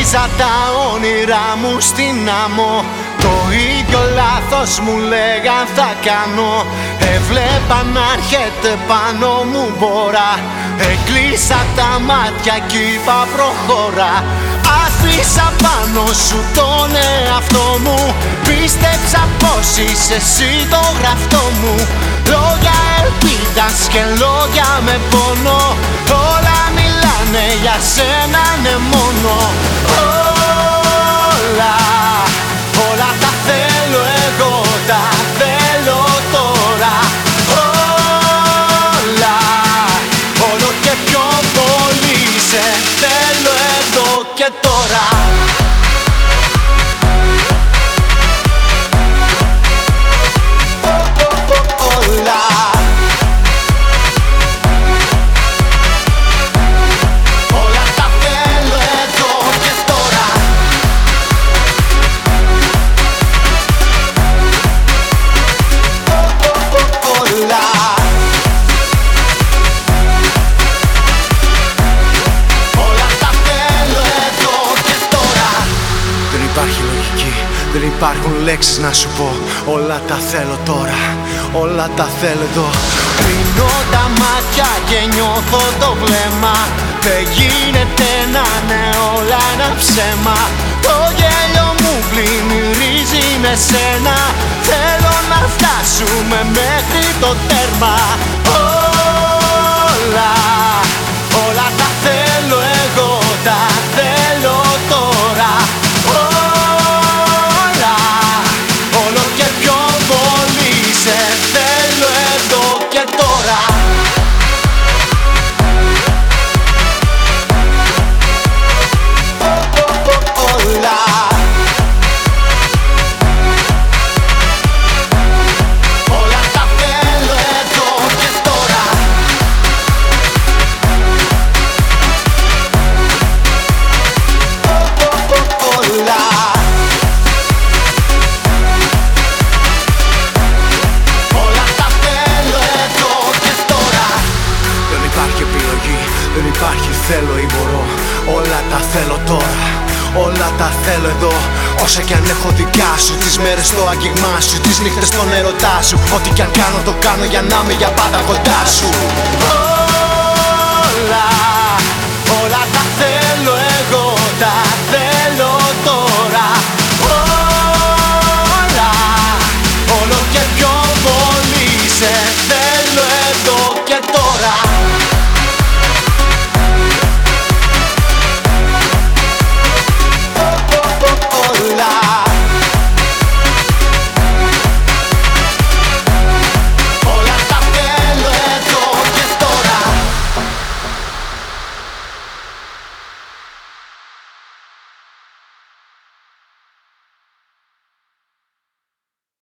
Έριζα τα όνειρά μου στην άμμο. Το ίδιο λάθος μου λέγαν θα κάνω. Έβλεπα να έρχεται πάνω μου μπόρα. Έκλεισα τα μάτια κι είπα προχώρα. Άφησα πάνω σου τον εαυτό μου. Πίστεψα πως είσαι εσύ το γραφτό μου. Λόγια ελπίδας και λόγια με πόνο. Όλα μιλάνε για σένα ναι μόνο. Όλα τα θέλω εγώ, τα θέλω τώρα. Όλα, όλο και πιο πολύ σε θέλω εδώ και τώρα. Όλα, όλα τα θέλω εδώ και τώρα. Όλα, όλα τα θέλω εδώ και τώρα. Δεν υπάρχει λογική, δεν υπάρχουν λέξεις να σου πω. Όλα τα θέλω τώρα, όλα τα θέλω εδώ. Κλείνω τα μάτια και νιώθω το βλέμμα. Δεν γίνεται να είναι όλα ένα ψέμα. Το γέλιο μου πλημμυρίζει με σένα. Θέλω να φτάσουμε μέχρι το τέρμα. Όλα, όλα τα θέλω εγώ, τα θέλω τώρα. Όλα, όλο και πιο πολύ σε θέλω εδώ και τώρα. Όλα, όλα τα θέλω εδώ και τώρα. Όλα, όλα τα θέλω εδώ και τώρα. Δεν υπάρχει επιλογή, δεν υπάρχει θέλω ή μπορώ. Όλα τα θέλω τώρα, όλα τα θέλω εδώ. Όσα κι αν έχω δικά σου, τις μέρες στο άγγιγμά σου, τις νύχτες στον έρωτά σου. Ό,τι κι αν κάνω το κάνω για να είμαι για πάντα κοντά σου. Όλα.